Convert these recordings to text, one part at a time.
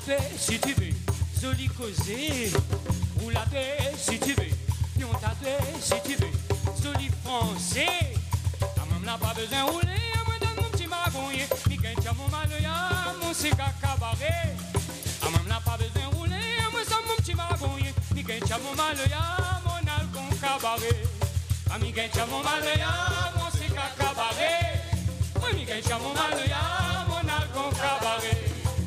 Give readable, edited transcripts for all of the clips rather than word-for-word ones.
fait si tu veux, joli causé. Ou la paix si tu veux, on t'a fait si tu veux, joli français. La maman n'a pas besoin de rouler, à moi dans mon petit magouille. Mi gagne mon maloya, mon cigare cabaret. La maman n'a pas besoin de rouler, à moi dans mon petit magouille. Mi gagne mon maloya, mon alcool cabaret. Mi gagne mon maloya, mon cigare cabaret. Mi gagne mon maloya, mon alcool cabaret.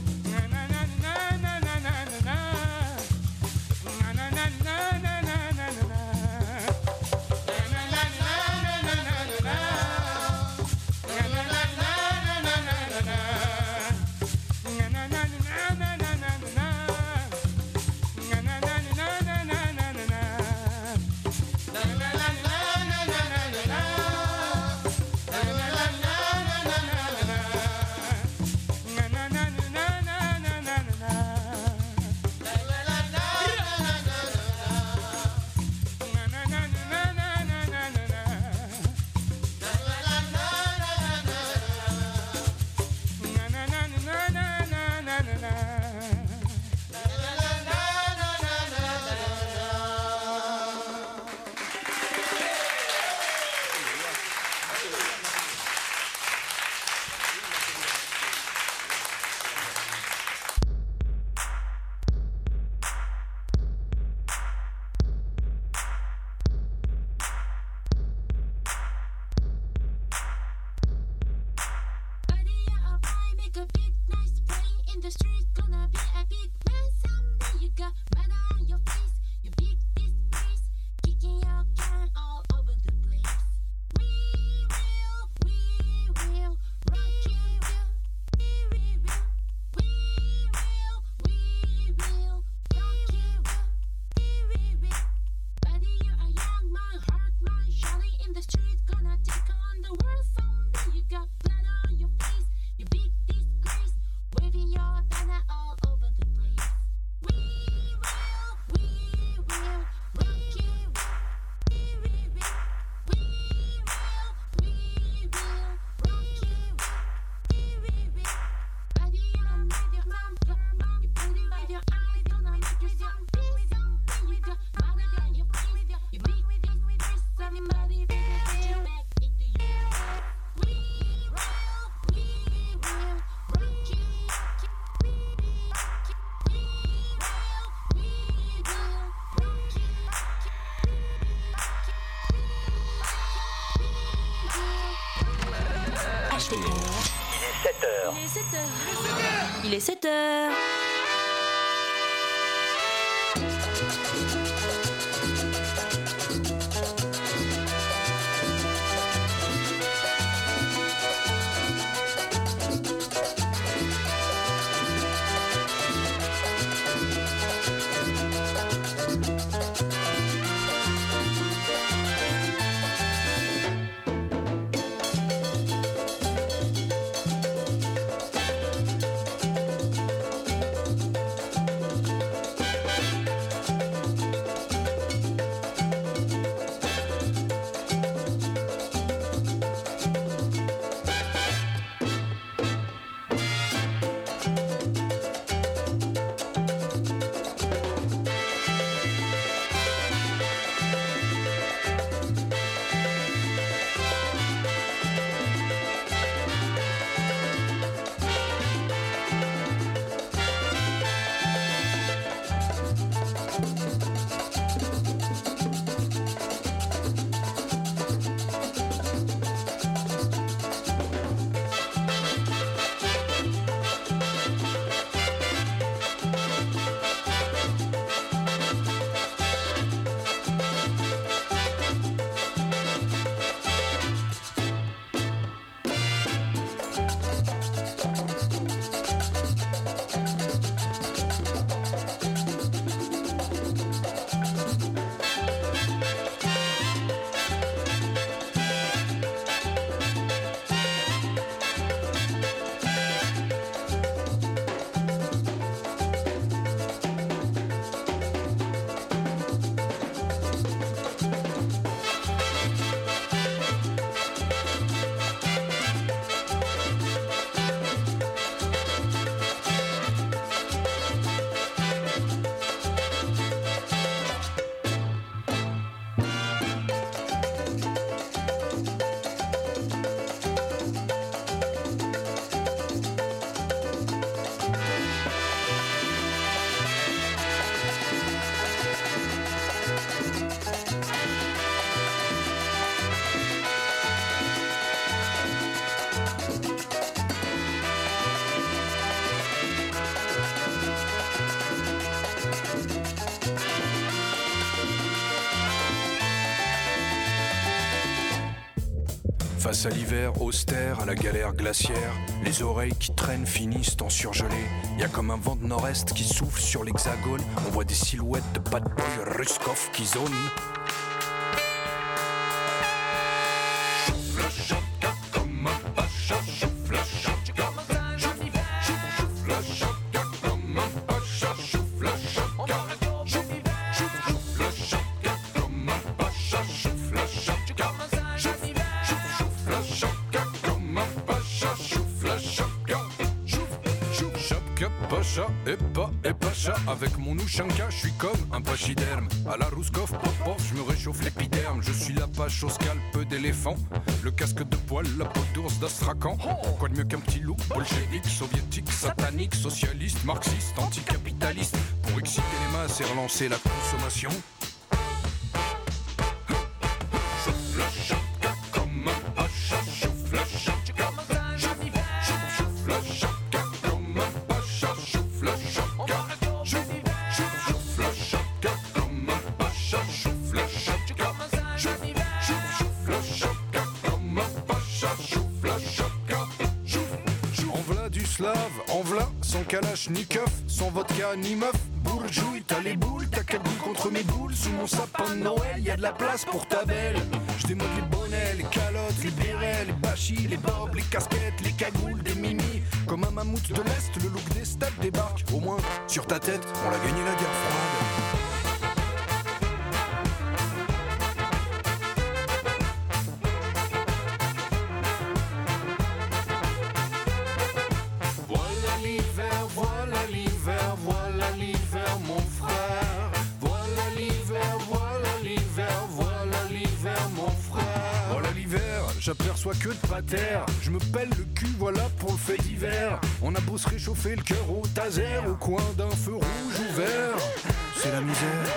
Il est 7 heures. Face à l'hiver austère, à la galère glaciaire, les oreilles qui traînent finissent en surgelé. Y a comme un vent de nord-est qui souffle sur l'hexagone. On voit des silhouettes de bad boy Ruskov qui zonent. Et pacha, avec mon Ushanka, je suis comme un pachyderme. À la Rouskov, pop, je me réchauffe l'épiderme. Je suis l'apache au scalp d'éléphant, le casque de poil, la peau d'ours d'Astrakhan. Quoi de mieux qu'un petit loup bolchevique, soviétique, satanique, socialiste, marxiste, anticapitaliste, pour exciter les masses et relancer la consommation. En v'là, sans kalachnikov, sans vodka ni meuf. Bourgeouille, t'as les boules, t'as cagoule contre mes boules. Sous mon sapin de Noël, y a de la place pour ta belle. Je démode les bonnets, les calottes, les bérets, les bachis, les bobs, les casquettes, les cagoules, des mimis. Comme un mammouth de l'Est, le look des steppes débarque. Au moins, sur ta tête, on l'a gagné la guerre froide. J'aperçois que de patère, je me pèle le cul, voilà pour le fait divers. On a beau se réchauffer le cœur au taser, au coin d'un feu rouge ouvert, c'est la misère.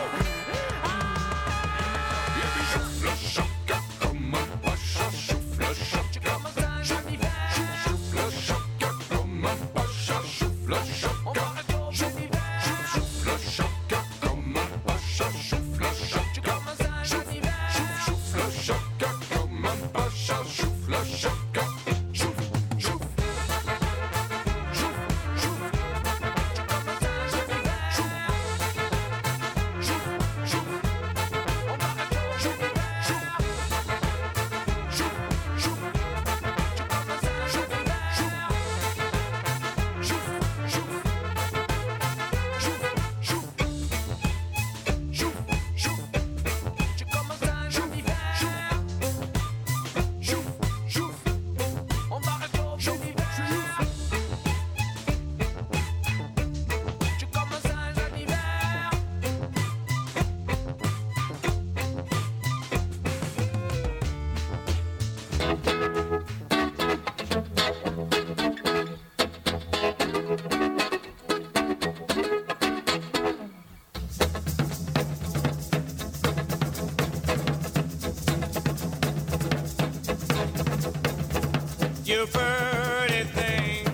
You pretty thing,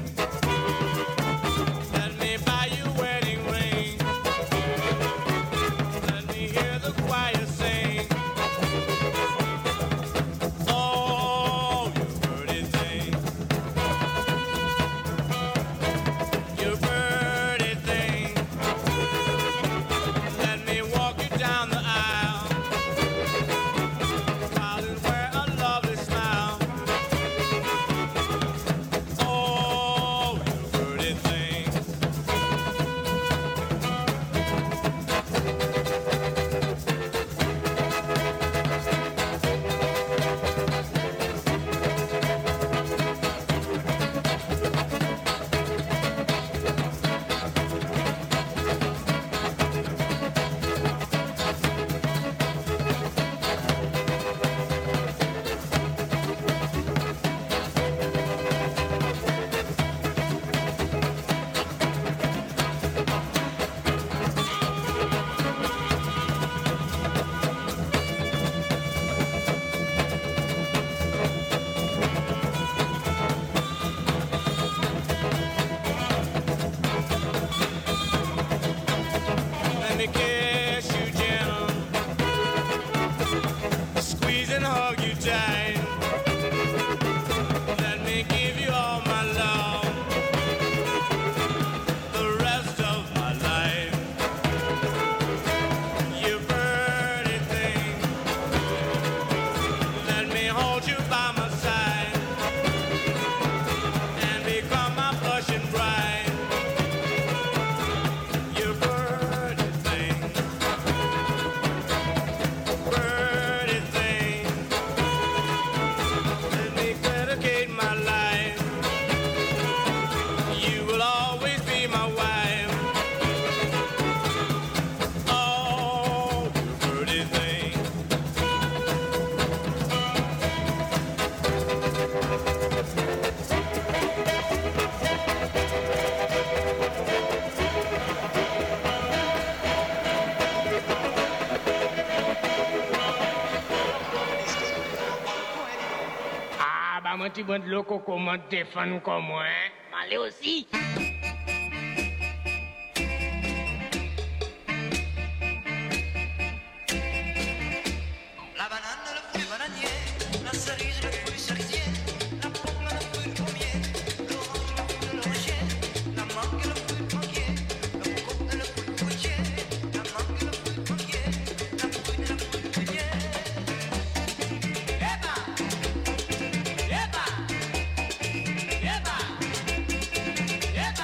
let me buy you a wedding ring. Let me hear the choir sing. Oh, you pretty thing, you pretty thing. Let me walk you down the aisle, while you wear a lovely smile. mon petit bon de l'eau, comment défendre comme moi, hein? M'aller aussi. La banane, le fruit bananier, la cerise, le fruit cerisier, la pomme, le fruit pommier, l'orange, le fruit l'oranger, la mangue, le fruit manguier, le coco, le fruit fruitier, la mangue, le fruit manguier, la prune, le fruit prunier. Eba! Eba! Eba! Eba!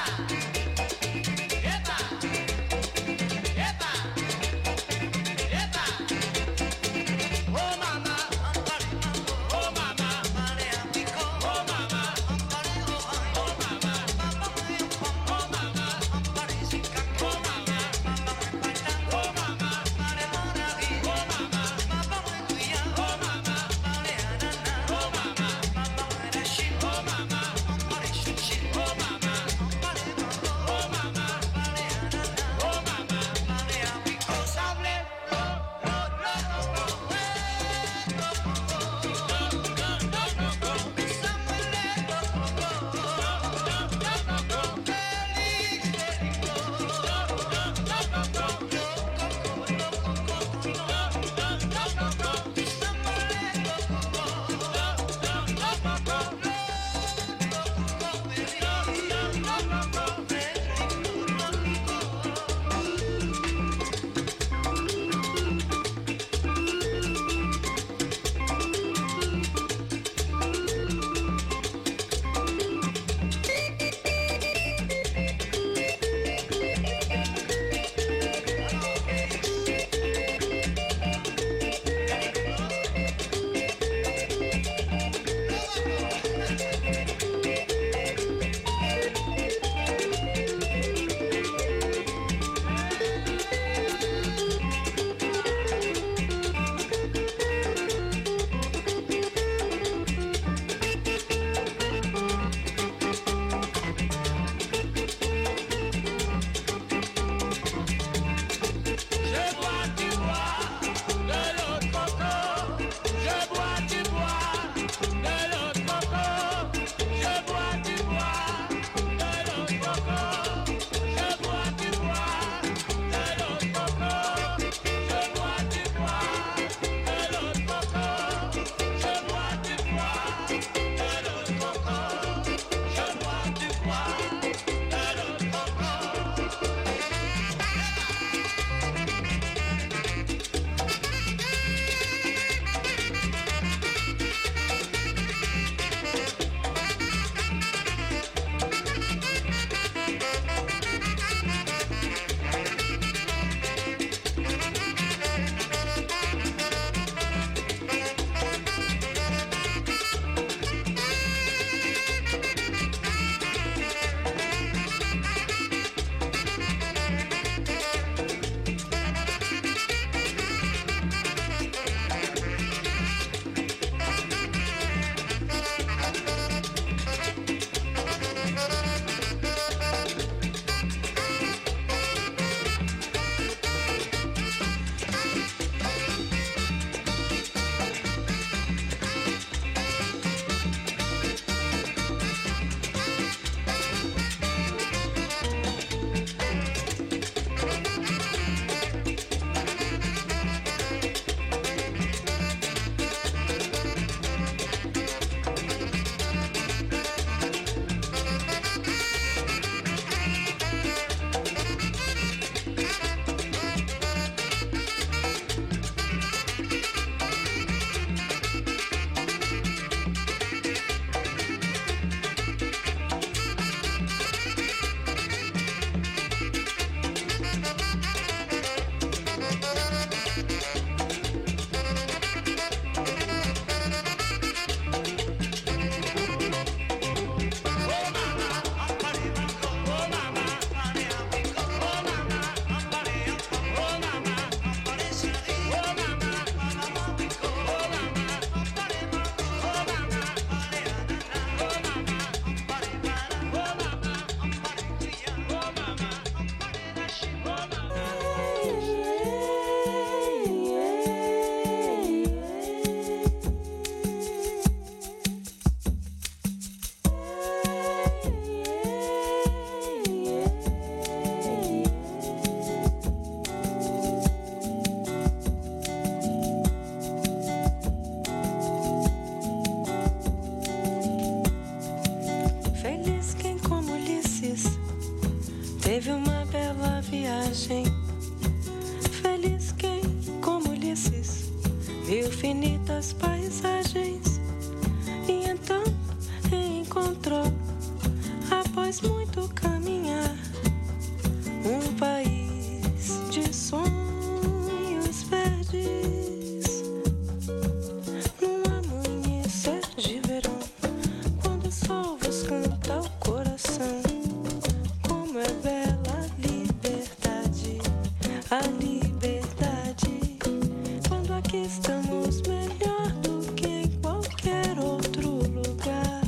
viagem. Feliz quem, como Ulisses, viu finitas paisagens e então encontrou, após muito caminhar, um país de sonhos verdes. Num amanhecer de verão, quando o sol vos canta o coração, como é bela a liberdade, a liberdade. Quando aqui estamos melhor do que em qualquer outro lugar.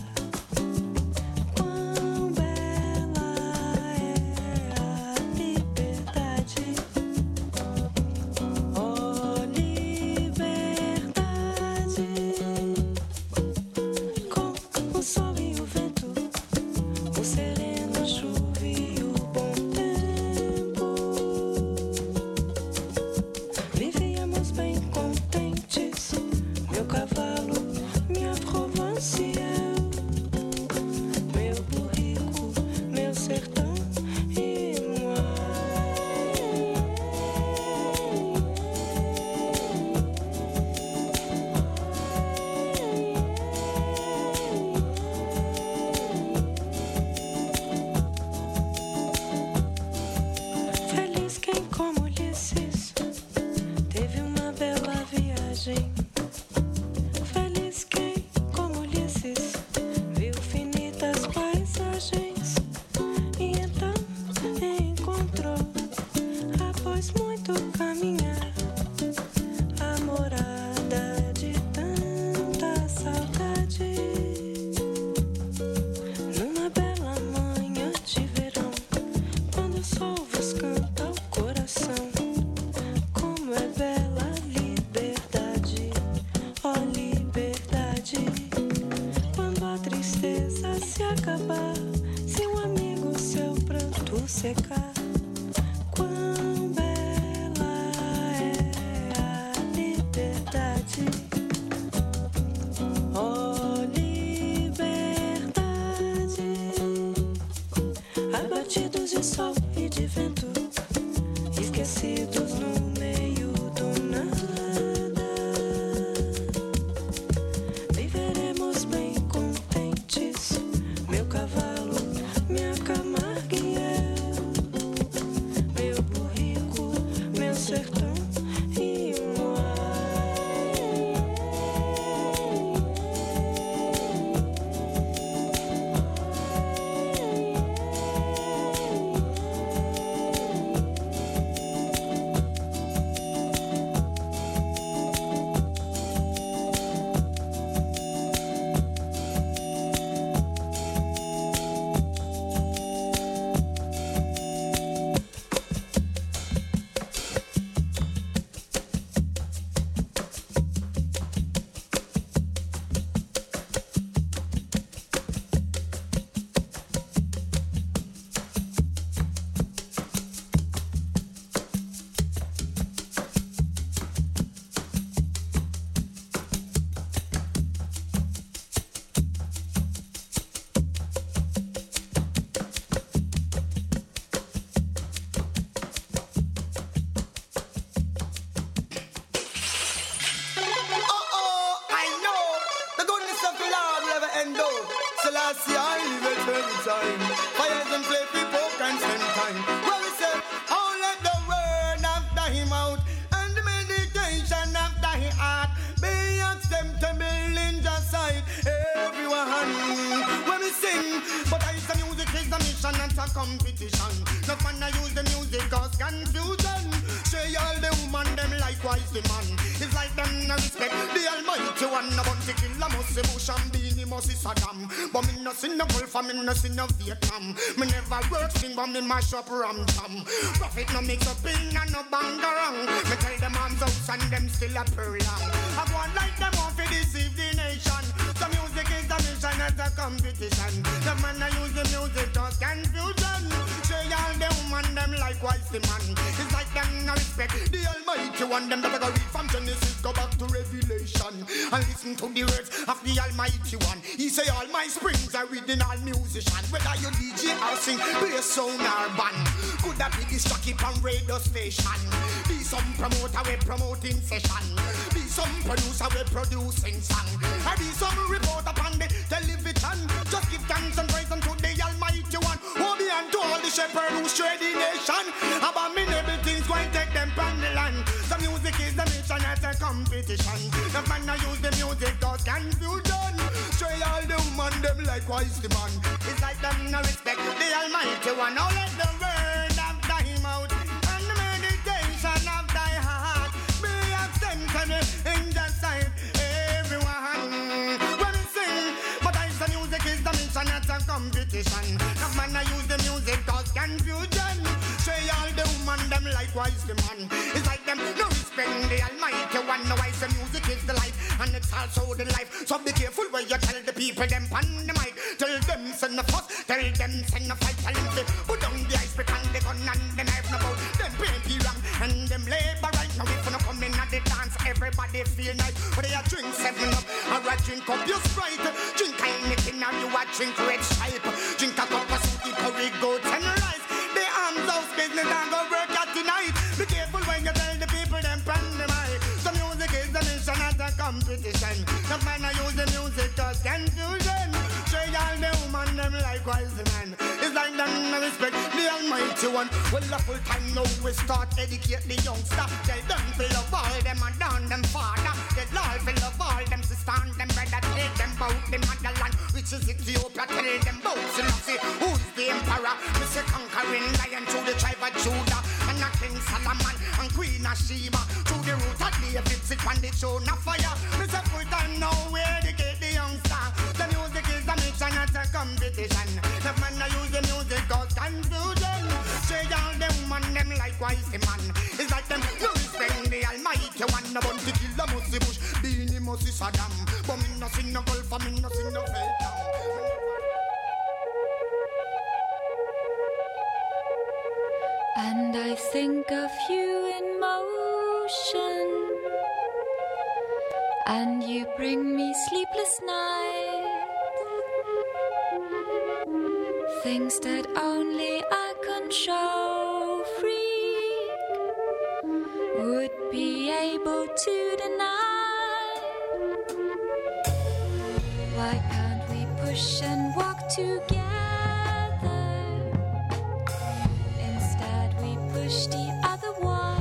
Quão bela é a liberdade, oh liberdade. Com o sol e o vento, o sereno, a chuva e o bom tempo, vivíamos bem contentes. Meu cavalo, minha Provence, meu burrico, meu sertão e moi. Feliz quem, como Ulisses, teve uma bela viagem. Feliz quem, como Ulisses, viu finitas paisagens e então encontrou, após muito caminhar, a morada de tanta saudade. Numa bela manhã de verão, quando o sol vos canta o coração, como é bela a liberdade, ó liberdade. Quando a tristeza se acabar, seu amigo, seu pranto secar. Quão bela é a liberdade, ó liberdade. Abatidos de sol e de vento, esquecidos no meio do nada, viveremos bem contentes. Meu cavalo, minha Camargue e eu, meu burrico, meu sertão e moi. Selassie, I live it every time. Fires and play people can spend time. Well, we say, oh, let the word after him out, and the meditation after his heart be acceptable in just sight. Everyone, when we sing, but I say music is a mission, not a competition. No fun I use the music cause confusion. Say all the woman, them likewise the man. It's like them no respect the Almighty one. No bounty killer must say Bush and Beanie must see Saddam. But me no see no Gulf and me no see no Vietnam. Me never work thing but me mash up ram tam. Profit no mix up in and no bangarang. Me tell them arms out and them still a pearl long. I go on like them off to deceive the nation. So music is the mission as a competition. The man I use the music cause confusion. Say all the woman them likewise the man. It's like them no respect the Almighty one. Them that go read from Genesis go back to Revelation and listen to the words of the Almighty one. He say all my springs are within all musician. Whether you DJ or sing, play a sound or band. Could that be this jockey from radio station? Be some promoter we promoting session. Be some producer we producing song. Or be some reporter on the television. Just give thanks and praise unto the Almighty one. Who be unto all the shepherd who stray the nation. Abominable things going take them from the land. The music is the mission as a competition. The man I use the music cause confusion. Stray all the woman them likewise the man. It's like them no respect the Almighty one. Now let the word of thy mouth and the meditation of thy heart be accepted in the sight everyone. When we sing, but I say music is the mission, it's a competition. The man I use the music cause confusion. Say all the woman them likewise the man. It's like them no respect the Almighty one. No, I say music is the life and it's also the life. So be careful where you tell the people them on the mic. Tell them send the fuss, tell them send the fight. Tell them say put down the ice pick and the gun and the knife. No bout them pay wrong and them labor right. Now if you no come in at the dance, everybody feel nice. But they a drink 7-Up or a drink up your Sprite. Drink anything now you a drink red stripe. Drink a cup of sweet curry goat and rice. The arms house business and go work at tonight. Be careful when you tell the people them pan the mic. The music is the mission at a competition. The man I use the music cause confusion. Say all the woman them likewise the man. It's like them no respect the Almighty one. Well a full time now we start educate the youngster. Tell them to love all them and down them father. Tell all to love all them sister and them brother. Tell them about the motherland which is Ethiopia. Tell them about Selassie who's the emperor. Mr. Conquering lion through the tribe of Judah. And a King Solomon and Queen of Sheba. Through the root of David sit on the throne of fire. Mr. full time now we educate the youngster. The music is the mission at a competition. The man I use the music cause confusion. Say all the woman them likewise the man. It's like them no respect the Almighty one. No want to kill the Musty Bush, Beanie Musty Saddam. But me no sing no golf, me no sing no Vietnam. And I think of you in motion, and you bring me sleepless nights. Things that only I can show free would be able to deny. Why can't we push and walk together? Instead we push the other one.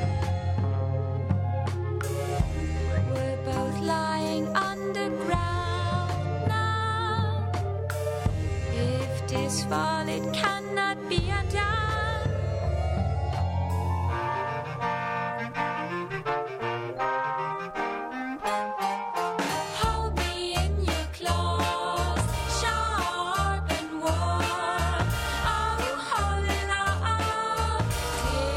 We're both lying underground now. If this fall, it cannot be undone. Hold me in your claws, sharp and warm. Oh, hold it up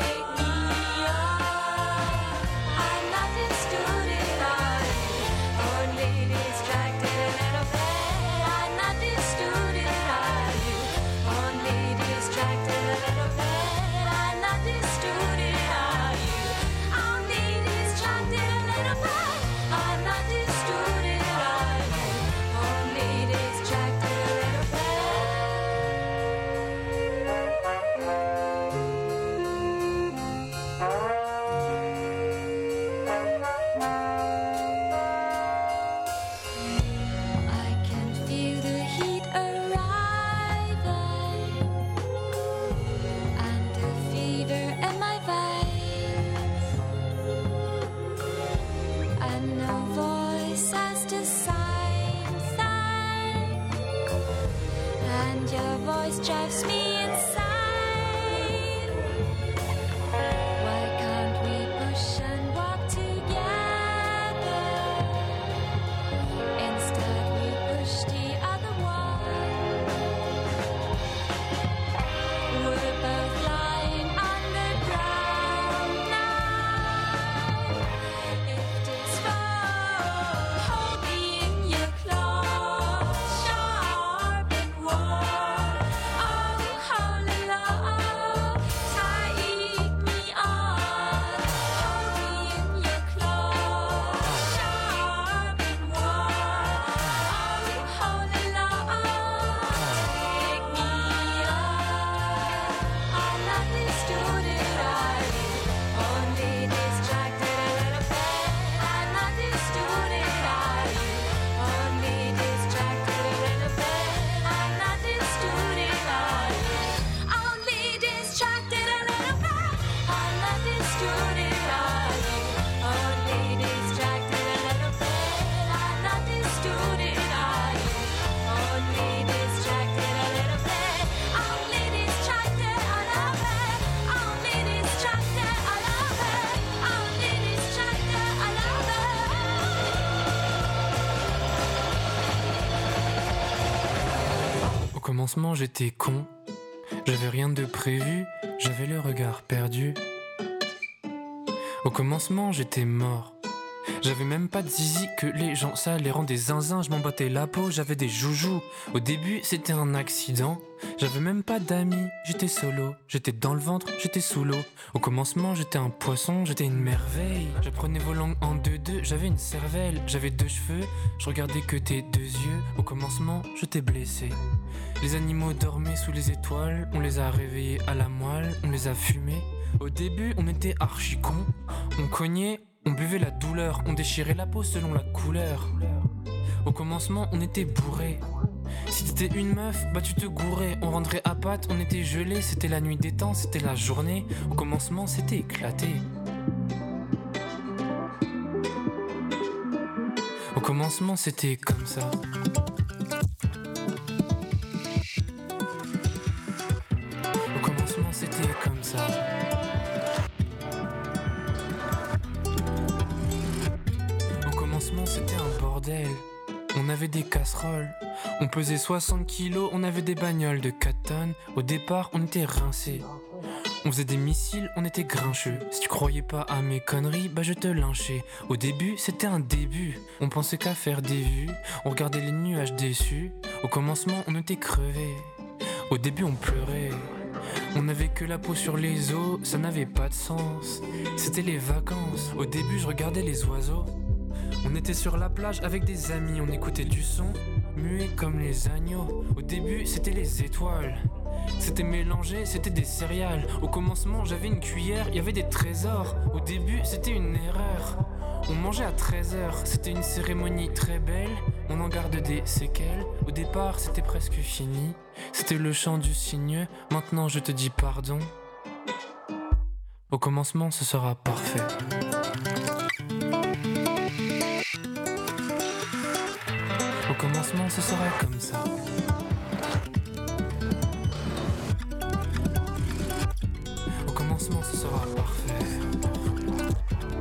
understood it. Are you only distracted a little bit? I understood it. Are you only distracted a little bit? Only distracted a little bit. Only distracted a little bit. Only distracted a little bit. Au commencement, j'étais con. J'avais rien de prévu, j'avais le regard perdu. Au commencement, j'étais mort. J'avais même pas de zizi, que les gens ça les rend des zinzins. Je m'en battais la peau, j'avais des joujoux. Au début, c'était un accident. J'avais même pas d'amis, j'étais solo. J'étais dans le ventre, j'étais sous l'eau. Au commencement, j'étais un poisson, j'étais une merveille. J'apprenais vos langues en 2-2, j'avais une cervelle. J'avais 2 cheveux, je regardais que tes 2 yeux. Au commencement, je t'ai blessé. Les animaux dormaient sous les étoiles, on les a réveillés à la moelle, on les a fumés. Au début, on était archi cons, on cognait, on buvait la douleur, on déchirait la peau selon la couleur. Au commencement, on était bourrés. Si t'étais une meuf, bah tu te gourais. On rentrait à pattes, on était gelés, c'était la nuit des temps, c'était la journée. Au commencement, c'était éclaté. Au commencement, c'était comme ça. C'était comme ça. Au commencement, c'était un bordel. On avait des casseroles. On pesait 60 kilos, on avait des bagnoles de 4 tonnes. Au départ, on était rincés. On faisait des missiles, on était grincheux. Si tu croyais pas à mes conneries, bah je te lynchais. Au début, c'était un début. On pensait qu'à faire des vues. On regardait les nuages déçus. Au commencement, on était crevés. Au début, on pleurait. On n'avait que la peau sur les os, ça n'avait pas de sens. C'était les vacances. Au début, je regardais les oiseaux. On était sur la plage avec des amis, on écoutait du son, muet comme les agneaux. Au début, c'était les étoiles. C'était mélangé, c'était des céréales. Au commencement, j'avais une cuillère, il y avait des trésors. Au début, c'était une erreur. On mangeait à 13h, c'était une cérémonie très belle. On en garde des séquelles. Au départ, c'était presque fini. C'était le chant du cygne. Maintenant, je te dis pardon. Au commencement, ce sera parfait. Au commencement, ce sera comme ça. Au commencement, ce sera parfait.